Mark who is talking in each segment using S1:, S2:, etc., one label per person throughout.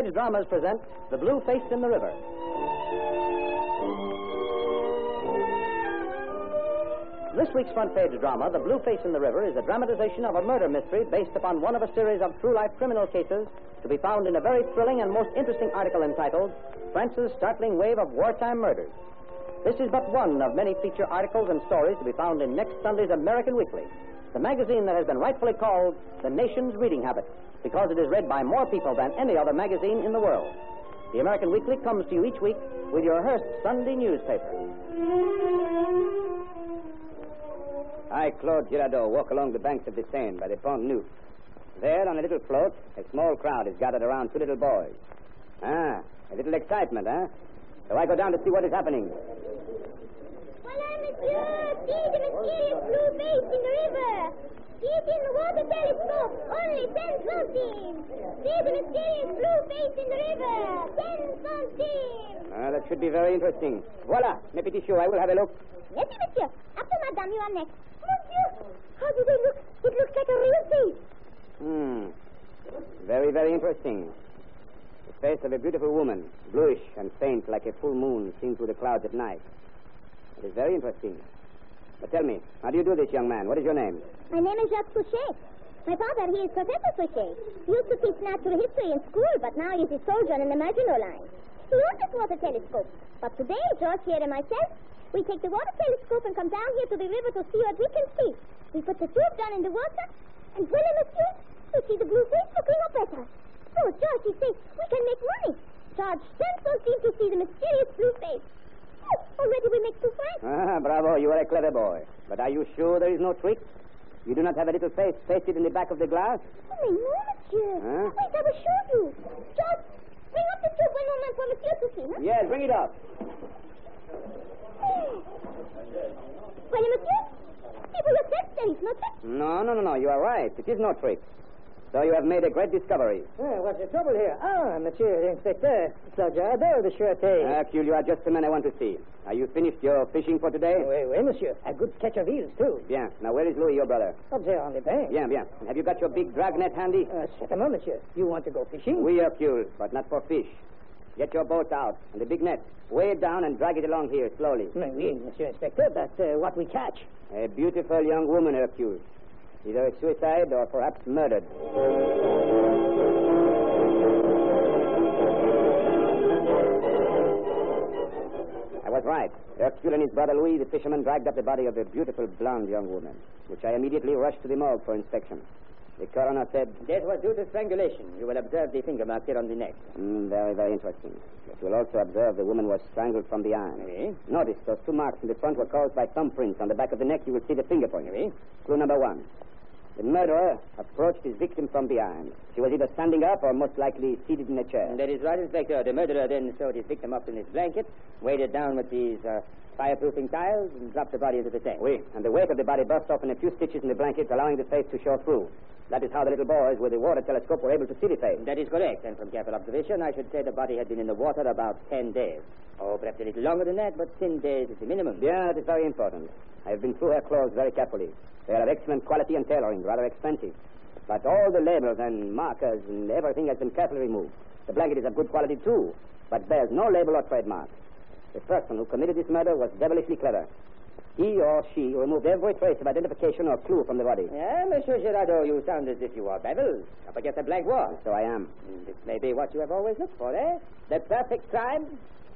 S1: Page Dramas present The Blue Face in the River. This week's front page drama, The Blue Face in the River, is a dramatization of a murder mystery based upon one of a series of true-life criminal cases to be found in a very thrilling and most interesting article entitled France's Startling Wave of Wartime Murders. This is but one of many feature articles and stories to be found in next Sunday's American Weekly, the magazine that has been rightfully called the nation's reading habit because it is read by more people than any other magazine in the world. The American Weekly comes to you each week with your Hearst Sunday newspaper.
S2: I, Claude Girardeau, walk along the banks of the Seine by the Pont Neuf. There, on a little float, a small crowd is gathered around two little boys. Ah, a little excitement, huh? So I go down to see what is happening.
S3: Voilà, monsieur! See the mysterious blue face in the river! See it in the water telescope! Only 10 centimes! See the mysterious blue face in the river! 10 centimes!
S2: That should be very interesting. Voila, mes petits choux, I will have a look.
S3: Merci, monsieur. After madame, you are next. Mon Dieu! How do they look? It looks like a real face.
S2: Very, very interesting. The face of a beautiful woman, bluish and faint like a full moon seen through the clouds at night. It is very interesting. But tell me, how do you do this, young man? What is your name?
S3: My name is Jacques Fouché. My father, he is Professor Fouché. He used to teach natural history in school, but now he is a soldier in the Maginot Line. He owns this water telescope. But today, George here and myself, we take the water telescope and come down here to the river to see what we can see. We put the tube down in the water, and voilà, monsieur, we see the blue face looking up at us. So, George, he says, we can make money. Charge 10 centimes to see the mysterious blue face. Oh, already we make 2 francs.
S2: Bravo, you are a clever boy. But are you sure there is no trick? You do not have a little face pasted in the back of the glass?
S3: Oh, mais non, monsieur.
S2: Huh?
S3: Wait, I will show you. George, bring up the tube one moment for monsieur to see, huh?
S2: Yes, bring it up.
S3: Well, monsieur, see for yourself, there is no trick.
S2: No. You are right. It is no trick. So you have made a great discovery.
S1: What's the trouble here? Ah, Monsieur Inspector. Claude Girardeau, the Sûreté.
S2: Hercule, you are just the man I want to see. Are you finished your fishing for today?
S1: Oui, monsieur. A good catch of eels, too.
S2: Bien. Now, where is Louis, your brother?
S1: Up there on the bank.
S2: Bien. Have you got your big dragnet handy?
S1: Certainement, monsieur. You want to go fishing?
S2: Oui, Hercule, but not for fish. Get your boat out and the big net. Weigh it down and drag it along here slowly.
S1: Oui, Monsieur Inspector, but what we catch?
S2: A beautiful young woman, Hercule. Either a suicide or perhaps murdered. I was right. Hercule and his brother Louis, the fisherman, dragged up the body of a beautiful blonde young woman, which I immediately rushed to the morgue for inspection. The coroner said...
S1: Death was due to strangulation. You will observe the finger mark here on the neck.
S2: Very, very interesting. But you will also observe the woman was strangled from behind.
S1: Oui.
S2: Notice those 2 marks in the front were caused by thumbprints. On the back of the neck, you will see the finger point.
S1: Oui.
S2: Clue number 1. The murderer approached his victim from behind. She was either standing up or most likely seated in a chair.
S1: That is right, Inspector. The murderer then sewed his victim up in his blanket, weighed it down with these fireproofing tiles, and dropped the body into the tank.
S2: Oui, and the weight of the body burst off in a few stitches in the blanket, allowing the face to show through. That is how the little boys with the water telescope were able to see the face.
S1: That is correct, and from careful observation, I should say the body had been in the water about 10 days. Oh, perhaps a little longer than that, but 10 days is the minimum.
S2: Yeah, that is very important. I have been through her clothes very carefully. They are of excellent quality and tailoring, rather expensive. But all the labels and markers and everything has been carefully removed. The blanket is of good quality, too, but bears no label or trademark. The person who committed this murder was devilishly clever. He or she removed every trace of identification or clue from the body.
S1: Yeah, Monsieur Girardeau, you sound as if you are baffled, up against a blank wall.
S2: So I am.
S1: This may be what you have always looked for, eh? The perfect crime?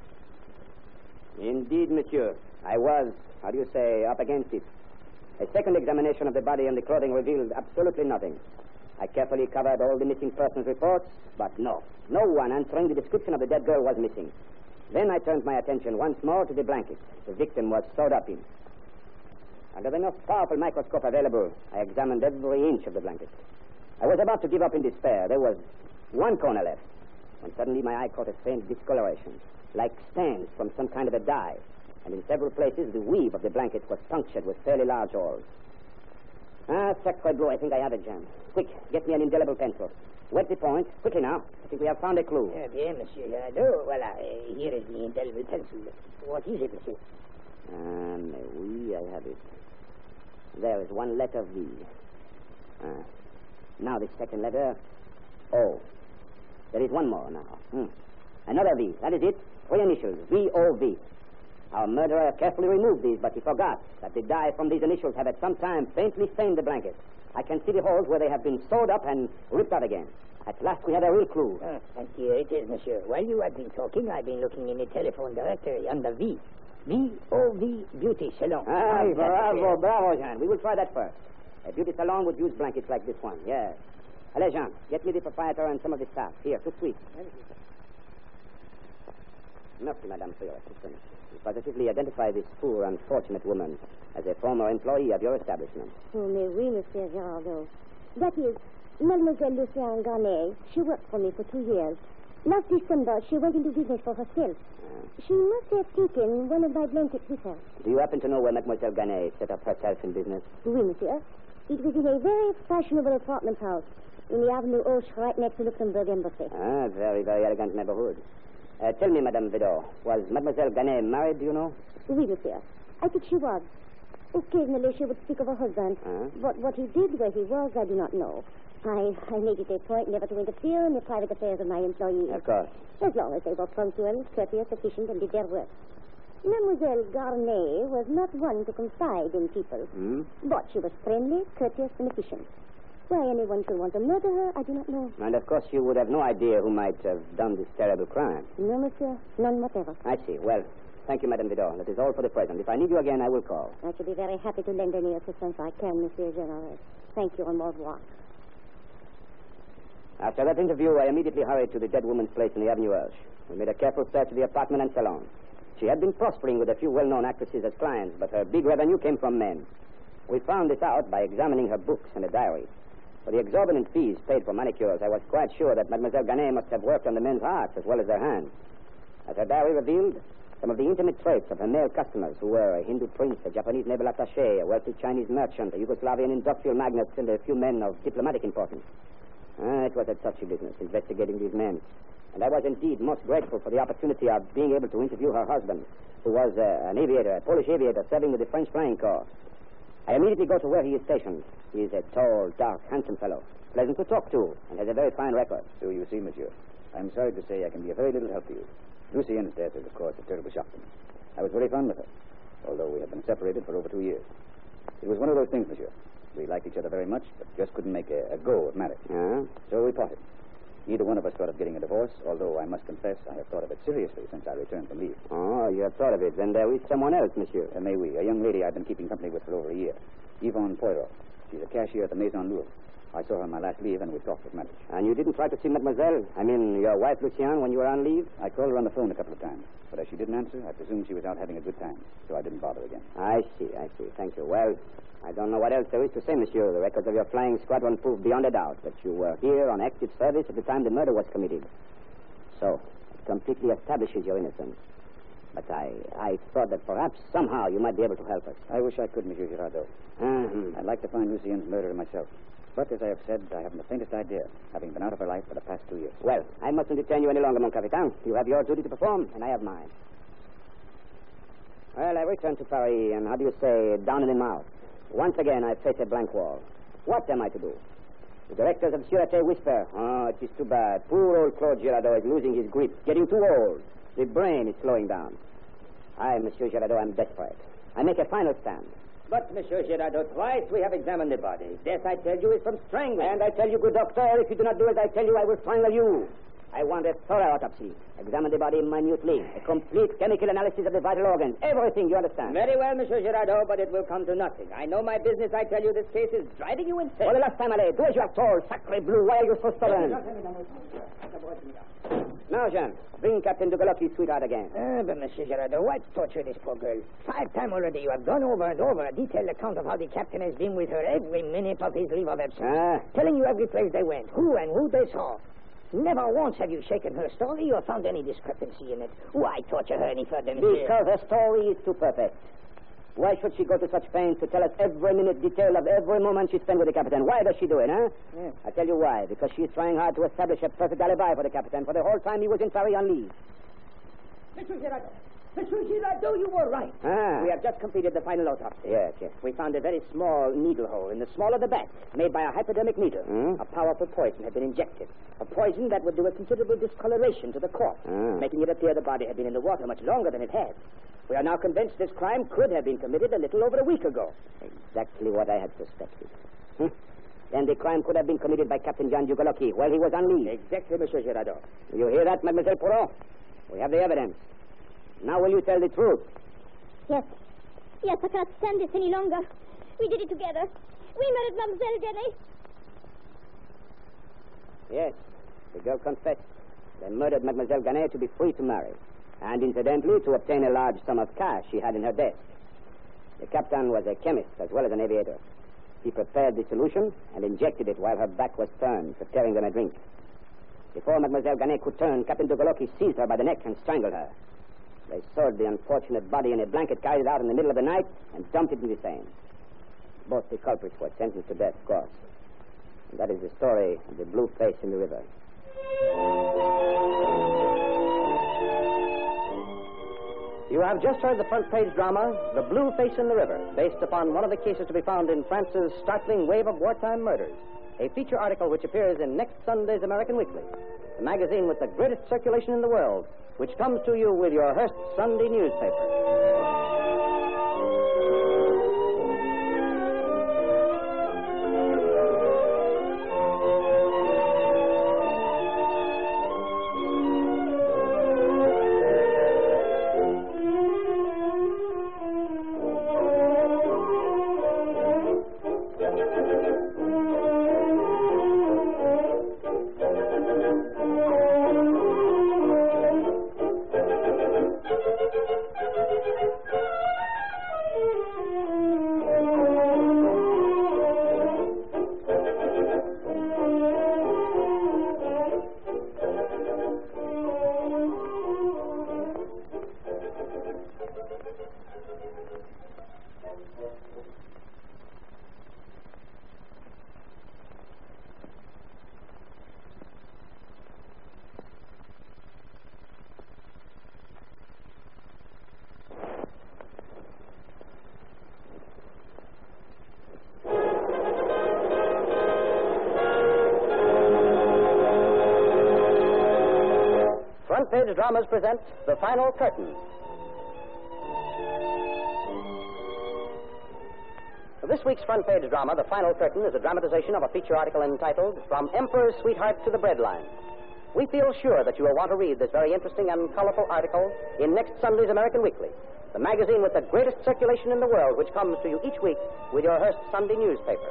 S2: Indeed, monsieur. I was, up against it. A second examination of the body and the clothing revealed absolutely nothing. I carefully covered all the missing persons reports, but no one answering the description of the dead girl was missing. Then I turned my attention once more to the blanket the victim was sewed up in. Under the most powerful microscope available, I examined every inch of the blanket. I was about to give up in despair. There was one corner left, when suddenly my eye caught a faint discoloration, like stains from some kind of a dye. And in several places, the weave of the blanket was punctured with fairly large holes. Sacre bleu, I think I have it, Jam. Quick, get me an indelible pencil. Wet the point. Quickly now. I think we have found a clue.
S1: Bien, Monsieur Girardeau. Voilà, here is the indelible pencil. What is it, Monsieur?
S2: Oui, I have it. There is one letter V. Now the second letter, O. There is one more now. Another V. That is it. 3 initials. V-O-V. Our murderer carefully removed these, but he forgot that the dye from these initials have at some time faintly stained the blanket. I can see the holes where they have been sewed up and ripped out again. At last we had a real clue.
S4: And here it is, monsieur. While you have been talking, I've been looking in the telephone directory under V. V-O-V Beauty Salon.
S2: Bravo, Jean. We will try that first. A beauty salon would use blankets like this one, yes. Allez, Jean, get me the proprietor and some of the staff. Here, tout de suite. Merci, madame, for your assistance. You positively identify this poor, unfortunate woman as a former employee of your establishment.
S3: Oh, mais oui, Monsieur Girardot. That is, Mademoiselle Lucienne Garnet. She worked for me for 2 years. Last December, she went into business for herself. She must have taken one of my blankets with her.
S2: Do you happen to know where Mademoiselle Garnet set up herself in business?
S3: Oui, monsieur. It was in a very fashionable apartment house in the Avenue Hoche, right next to Luxembourg Embassy.
S2: Very, very elegant neighborhood. Tell me, Madame Vidor, was Mademoiselle Garnet married, do you know?
S3: Oui, monsieur. I think she was. Occasionally she would speak of her husband. But what he did where he was, I do not know. I made it a point never to interfere in the private affairs of my employees.
S2: Of course.
S3: As long as they were punctual, courteous, efficient, and did their work. Mademoiselle Garnet was not one to confide in people. But she was friendly, courteous, and efficient. Why anyone should want to murder her, I do not know.
S2: And, of course, you would have no idea who might have done this terrible crime.
S3: No, monsieur. None whatever.
S2: I see. Well, thank you, Madame Vidor. That is all for the present. If I need you again, I will call.
S3: I shall be very happy to lend any assistance I can, Monsieur General. Thank you, and au revoir.
S2: After that interview, I immediately hurried to the dead woman's place in the Avenue Hoche. We made a careful search of the apartment and salon. She had been prospering with a few well-known actresses as clients, but her big revenue came from men. We found this out by examining her books and a diary. For the exorbitant fees paid for manicures, I was quite sure that Mademoiselle Garnet must have worked on the men's hearts as well as their hands. As her diary revealed, some of the intimate traits of her male customers, who were a Hindu prince, a Japanese naval attaché, a wealthy Chinese merchant, a Yugoslavian industrial magnate, and a few men of diplomatic importance. It was a touchy business, investigating these men. And I was indeed most grateful for the opportunity of being able to interview her husband, who was an aviator, a Polish aviator, serving with the French Flying Corps. I immediately go to where he is stationed. He is a tall, dark, handsome fellow, pleasant to talk to, and has a very fine record.
S5: So you see, monsieur, I'm sorry to say I can be of very little help to you. Lucienne's death is, of course, a terrible shock to me. I was very fond of her, although we have been separated for over 2 years. It was one of those things, monsieur. We liked each other very much, but just couldn't make a go of marriage. So we parted. Neither one of us thought of getting a divorce, although I must confess I have thought of it seriously since I returned from leave.
S2: Oh, you have thought of it. Then there is someone else, monsieur.
S5: May we, a young lady I've been keeping company with for over a year. Yvonne Poirot. She's a cashier at the Maison Louvre. I saw her on my last leave, and we talked of marriage.
S2: And you didn't try to see Mademoiselle? I mean, your wife, Lucienne, when you were on leave?
S5: I called her on the phone a couple of times, but as she didn't answer, I presumed she was out having a good time, so I didn't bother again.
S2: I see. Thank you. Well, I don't know what else there is to say, monsieur. The records of your flying squadron prove beyond a doubt that you were here on active service at the time the murder was committed. So, it completely establishes your innocence. But I thought that perhaps somehow you might be able to help us.
S5: I wish I could, Monsieur Girardot. I'd like to find Lucienne's murderer myself. But, as I have said, I haven't the faintest idea, having been out of her life for the past 2 years.
S2: Well, I mustn't detain you any longer, mon capitaine. You have your duty to perform, and I have mine. Well, I return to Paris, and how do you say, down in the mouth. Once again, I face a blank wall. What am I to do? The directors of Sûreté whisper, it is too bad. Poor old Claude Girardot is losing his grip, getting too old. The brain is slowing down. I, Monsieur Girardot, am desperate. I make a final stand.
S1: But, Monsieur Girardot, twice we have examined the body. Death, I tell you, is from strangling.
S2: And I tell you, good doctor, if you do not do as I tell you, I will strangle you. I want a thorough autopsy. Examine the body minutely. A complete chemical analysis of the vital organs. Everything, you understand?
S1: Very well, Monsieur Girardot, but it will come to nothing. I know my business. I tell you, this case is driving you insane.
S2: For the last time, allez, do as you are told. Sacre bleu, why are you so stubborn? Now, Jean, bring Captain Dugaloki's sweetheart again.
S4: But, Monsieur Girardot, why torture this poor girl? 5 times already you have gone over and over a detailed account of how the captain has been with her every minute of his leave of absence. Telling you every place they went, who and who they saw. Never once have you shaken her story or found any discrepancy in it. Why torture her any further, monsieur?
S2: Because her story is too perfect. Why should she go to such pains to tell us every minute detail of every moment she spent with the captain? Why does she do it, huh?
S4: Yes.
S2: I tell you why. Because she is trying hard to establish a perfect alibi for the captain for the whole time he was in Paris on leave.
S1: Monsieur Girardot,
S4: Monsieur Girardeau, you were right.
S2: We have just completed the final autopsy.
S5: Yes.
S2: We found a very small needle hole in the small of the back, made by a hypodermic needle. A powerful poison had been injected. A poison that would do a considerable discoloration to the corpse, making it appear the body had been in the water much longer than it had. We are now convinced this crime could have been committed a little over a week ago.
S5: Exactly what I had suspected.
S2: Then the crime could have been committed by Captain John Dugaloki while he was on leave. Exactly, Monsieur Girardeau. You hear that, Mademoiselle Poirot? We have the evidence. Now will you tell the truth?
S3: Yes. Yes, I can't stand this any longer. We did it together. We murdered Mademoiselle Jenny.
S2: Yes, the girl confessed. They murdered Mademoiselle Ganet to be free to marry, and incidentally to obtain a large sum of cash she had in her desk. The captain was a chemist as well as an aviator. He prepared the solution and injected it while her back was turned, preparing them a drink. Before Mademoiselle Ganet could turn, Captain Dugaloki seized her by the neck and strangled her. They sewed the unfortunate body in a blanket, carried it out in the middle of the night, and dumped it in the Seine. Both the culprits were sentenced to death, of course. And that is the story of the blue face in the river.
S1: You have just heard the front page drama, The Blue Face in the River, based upon one of the cases to be found in France's startling wave of wartime murders. A feature article which appears in next Sunday's American Weekly, the magazine with the greatest circulation in the world, which comes to you with your Hearst Sunday newspaper. Front Page Dramas present The Final Curtain. This week's Front Page drama, The Final Curtain, is a dramatization of a feature article entitled From Emperor's Sweetheart to the Breadline. We feel sure that you will want to read this very interesting and colorful article in next Sunday's American Weekly, the magazine with the greatest circulation in the world, which comes to you each week with your Hearst Sunday newspaper.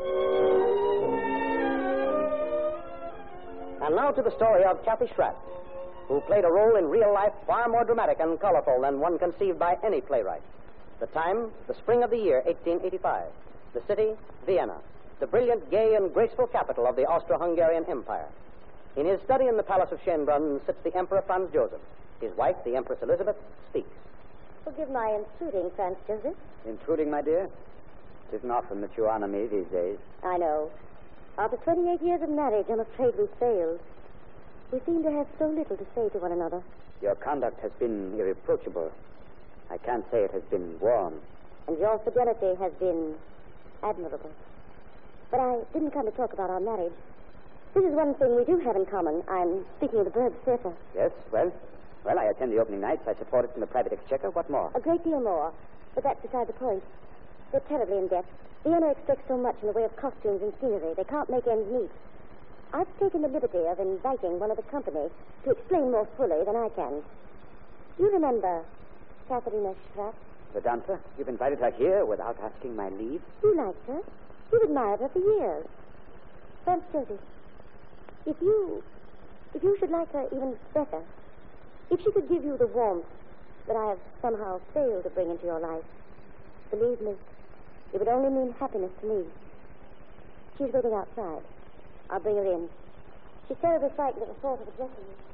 S1: And now to the story of Kathy Schratt, who played a role in real life far more dramatic and colorful than one conceived by any playwright. The time, the spring of the year 1885. The city, Vienna, the brilliant, gay, and graceful capital of the Austro-Hungarian Empire. In his study in the Palace of Schönbrunn sits the Emperor Franz Joseph. His wife, the Empress Elizabeth, speaks.
S3: Forgive my intruding, Franz Joseph.
S5: Intruding, my dear? It isn't often that you honor me these days.
S3: I know. After 28 years of marriage, I'm afraid we've failed. We seem to have so little to say to one another.
S5: Your conduct has been irreproachable. I can't say it has been warm.
S3: And your fidelity has been admirable. But I didn't come to talk about our marriage. This is one thing we do have in common. I'm speaking of the Burg Theater.
S5: Yes, well, I attend the opening nights. I support it from the private exchequer. What more?
S3: A great deal more. But that's beside the point. They're terribly in debt. Vienna expects so much in the way of costumes and scenery. They can't make ends meet. I've taken the liberty of inviting one of the company to explain more fully than I can. You remember Katharina Schratt?
S5: The dancer? You've invited her here without asking my leave?
S3: You liked her. You've admired her for years. Franz Joseph, if you should like her even better, if she could give you the warmth that I have somehow failed to bring into your life, believe me, it would only mean happiness to me. She's waiting outside. I'll bring her in. She's terribly frightened at the thought of addressing me.